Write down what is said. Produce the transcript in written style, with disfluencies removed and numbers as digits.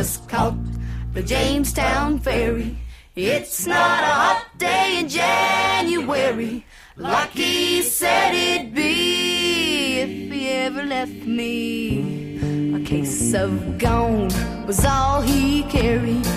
just caught the Jamestown ferry. It's not a hot day in January, like he said it'd be if he ever left me. A case of gone was all he carried.